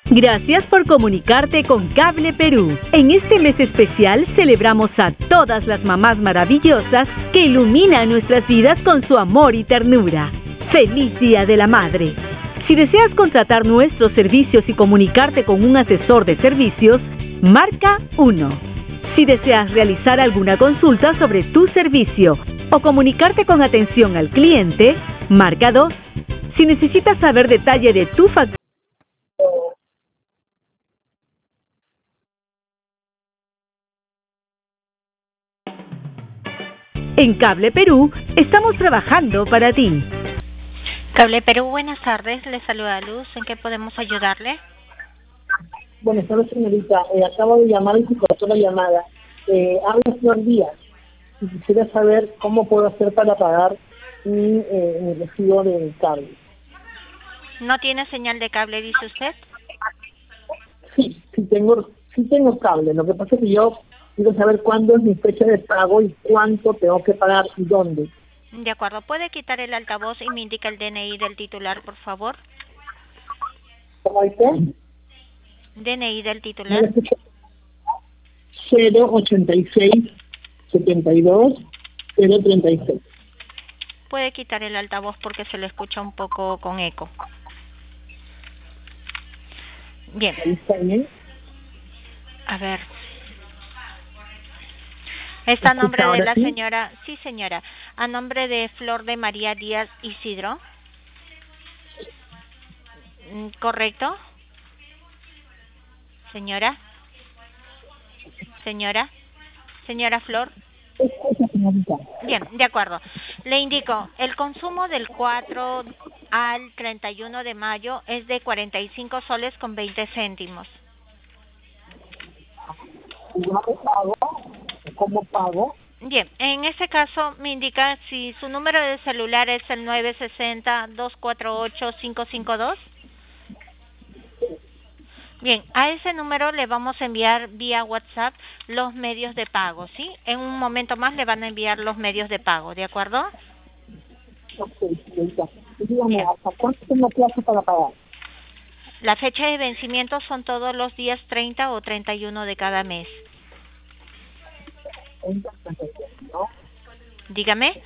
Gracias por comunicarte con Cable Perú. En este mes especial celebramos a todas las mamás maravillosas que iluminan nuestras vidas con su amor y ternura. ¡Feliz Día de la Madre! Si deseas contratar nuestros servicios y comunicarte con un asesor de servicios, marca 1. Si deseas realizar alguna consulta sobre tu servicio o comunicarte con atención al cliente, marca 2. Si necesitas saber detalle de tu factura, en Cable Perú estamos trabajando para ti. Cable Perú, buenas tardes. Le saluda Luz. ¿En qué podemos ayudarle? Buenas tardes, señorita. Acabo de llamar y se cortó la llamada. Habla el señor Díaz. Y quisiera saber cómo puedo hacer para pagar mi recibo de cable. ¿No tiene señal de cable, dice usted? Sí tengo cable. Lo que pasa es que yo quiero saber cuándo es mi fecha de pago y cuánto tengo que pagar y dónde. De acuerdo. ¿Puede quitar el altavoz y me indica el DNI del titular, por favor? ¿Cómo dice? DNI del titular. 086 72 036. Puede quitar el altavoz porque se le escucha un poco con eco. Bien. ¿Ahí está bien? A ver. ¿Está a nombre de la señora? Sí, señora. ¿A nombre de Flor de María Díaz Isidro? ¿Correcto? Señora. Señora Flor. Bien, de acuerdo. Le indico, el consumo del 4 al 31 de mayo es de 45 soles con 20 céntimos. ¿Cómo pago? Bien, en este caso me indica si su número de celular es el 960-248-552. Bien, a ese número le vamos a enviar vía WhatsApp los medios de pago, ¿sí? En un momento más le van a enviar los medios de pago, ¿de acuerdo? Ok, señorita. Dígame, ¿hasta cuánto tengo plazo para pagar? La fecha de vencimiento son todos los días 30 o 31 de cada mes. ¿No? Dígame.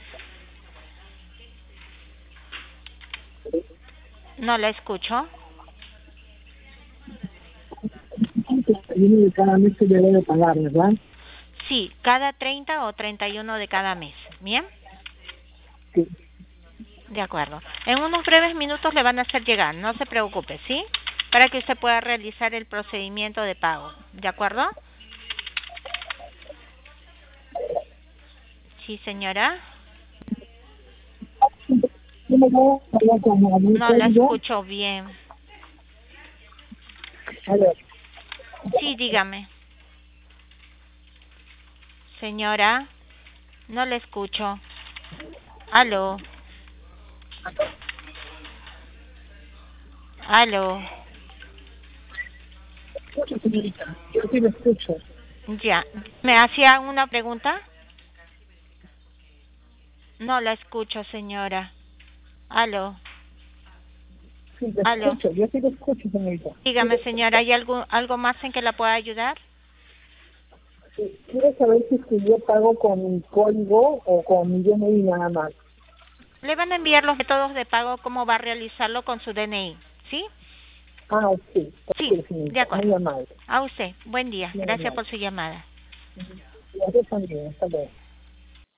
No la escucho. De cada mes se debe de pagar, ¿verdad? Sí, cada 30 o 31 de cada mes. ¿Bien? Sí. De acuerdo. En unos breves minutos le van a hacer llegar, no se preocupe, ¿sí? Para que usted pueda realizar el procedimiento de pago. ¿De acuerdo? Sí, señora. No la escucho bien. Sí, dígame. Señora, no la escucho. Aló. Aló. Escucho, señorita. Yo sí lo escucho. Ya. ¿Me hacía una pregunta? No la escucho, señora. Aló. Sí, lo Aló. escucho. Yo sí lo escucho, señorita. Dígame, señora, ¿hay algo más en que la pueda ayudar? Sí, quiero saber si es que yo pago con mi código o con mi DNI nada más. Le van a enviar los métodos de pago, cómo va a realizarlo con su DNI, ¿sí? Ah, sí. Sí, Señorita. de acuerdo. Muy amable. A usted, buen día. Muy Gracias amable. por su llamada. Gracias también. Hasta luego.